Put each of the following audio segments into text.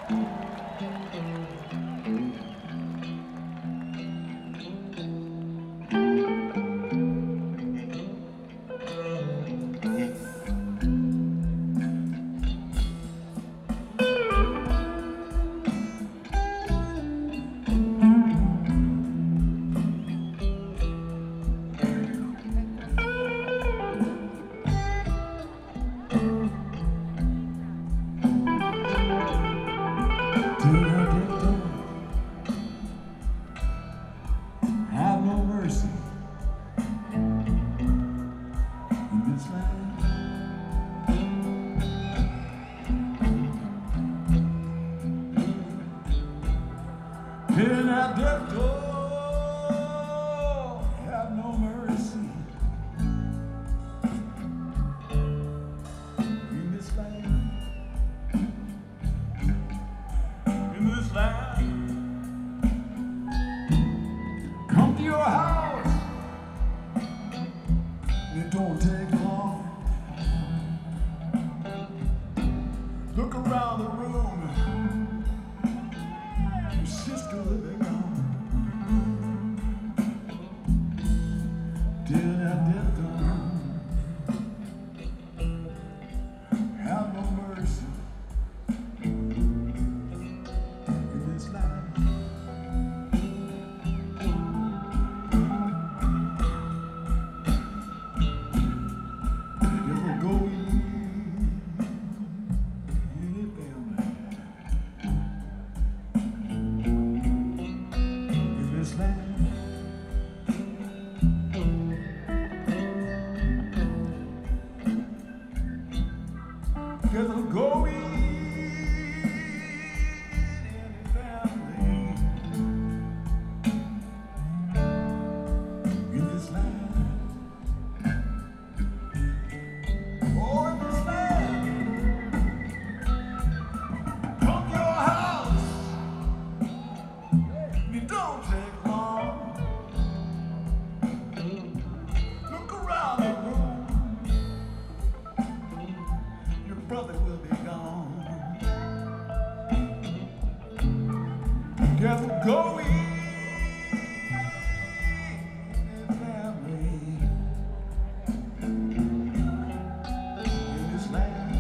Have no mercy in this land. Pin at death door, have no mercy in this land. In this land. Come to your house, it don't take long. Look around the room, your sister will be gone. Till that death done, have no mercy in this life. There's a going in the family in this land. Oh, in this land. Come to your house. It don't take long. Look around the room. Brother will be gone. Devil go in family in this land.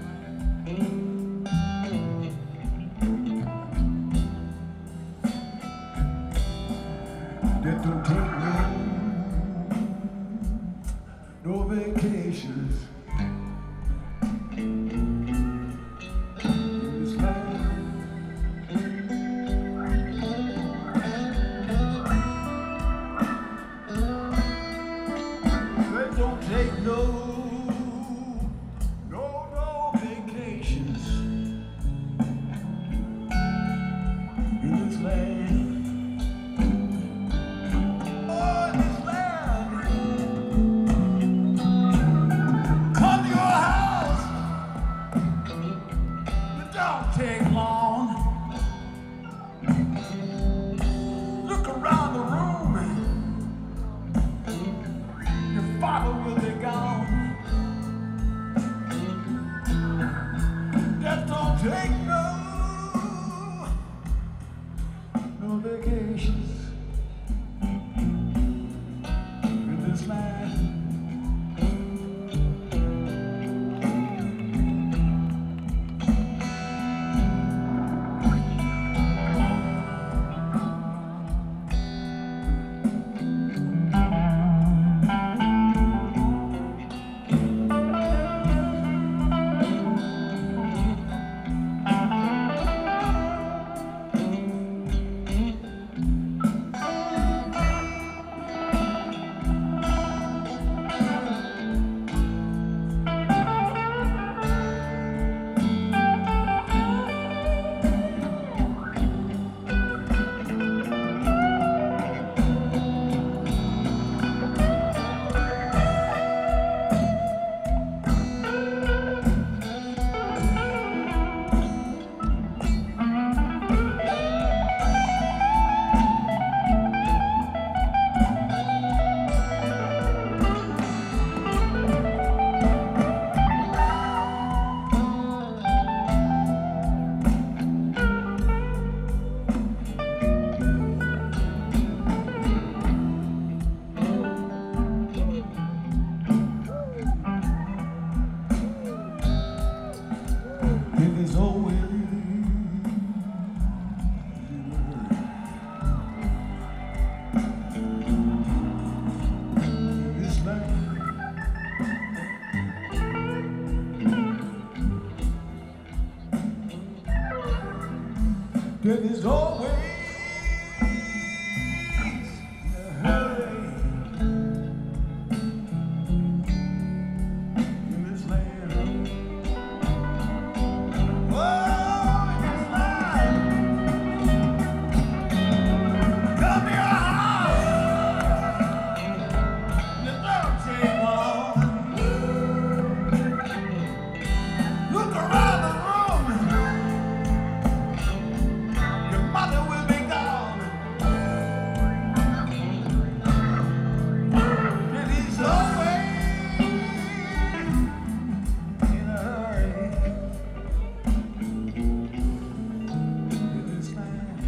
That don't take no vacations. There is always a hurry in this land. Oh, in this land. Come to your house. You don't take long. Look around the room. Your mother will be gone. And he's always in a hurry in this land.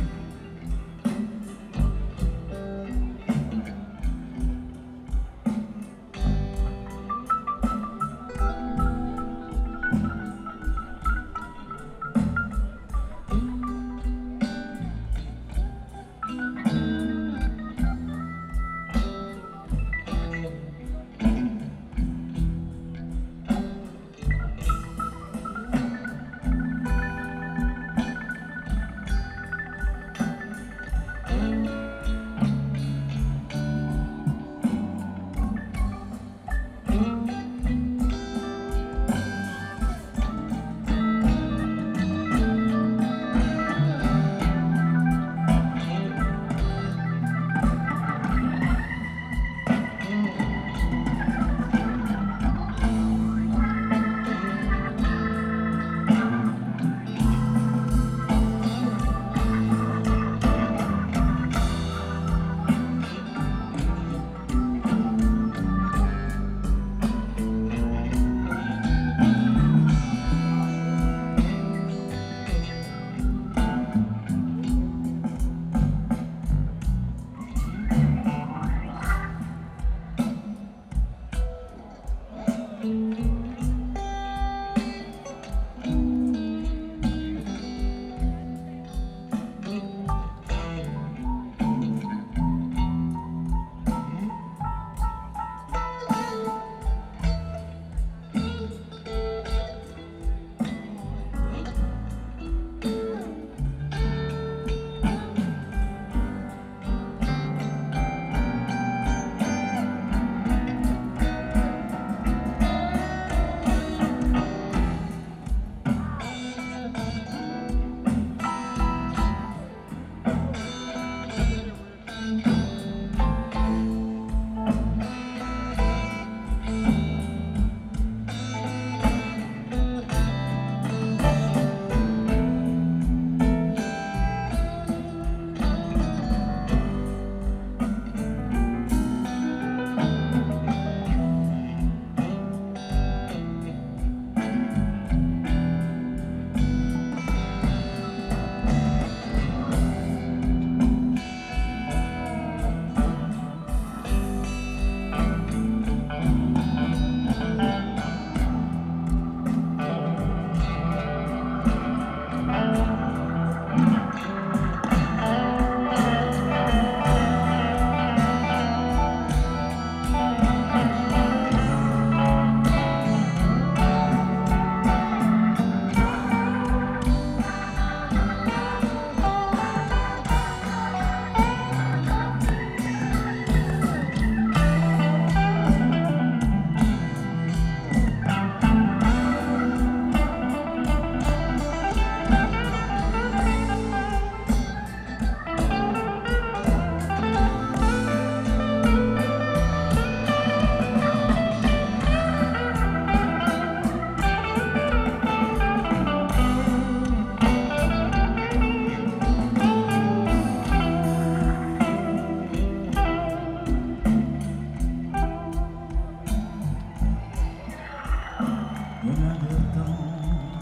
When I get down,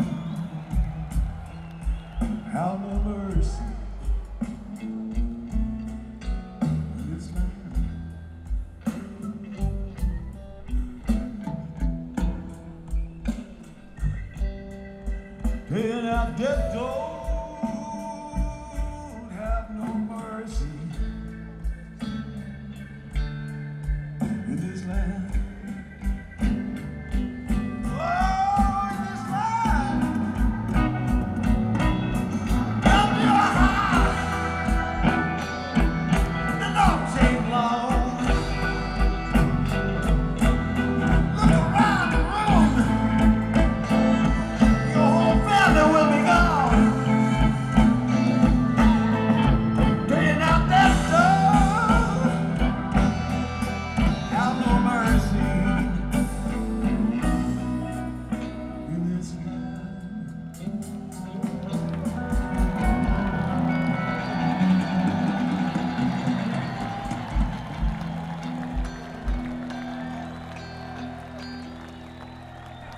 have no mercy in this land. Then I get